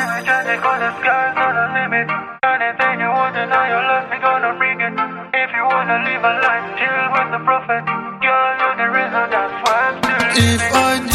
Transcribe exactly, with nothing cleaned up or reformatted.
Tragic, all the sky's not a limit. Anything you want to know, your life, we gonna bring it. If you wanna live a life, chill with the prophet. Girl, you're the reason, that's why I'm still living. If I